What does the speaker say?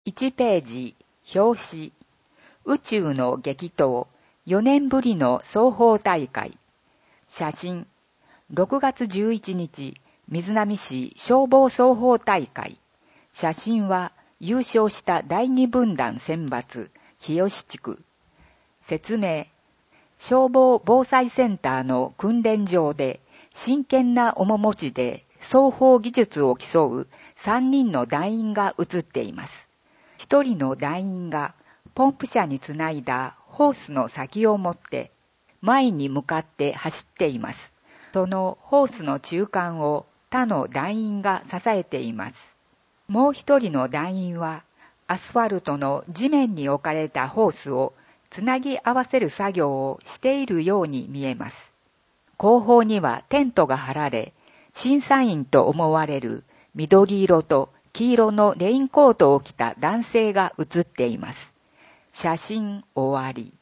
1ページ、表紙。宇宙の激闘、4年ぶりの双方大会。写真。6月11日、瑞浪市消防双方大会。写真は優勝した第2分団選抜、日吉地区。説明。消防防災センターの訓練場で、真剣な面持ちで双方技術を競う3人の団員が写っています。1人の団員がポンプ車につないだホースの先を持って前に向かって走っています。そのホースの中間を他の団員が支えています。もう1人の団員はアスファルトの地面に置かれたホースをつなぎ合わせる作業をしているように見えます。後方にはテントが張られ、審査員と思われる緑色と黄色のレインコートを着た男性が写っています。写真終わり。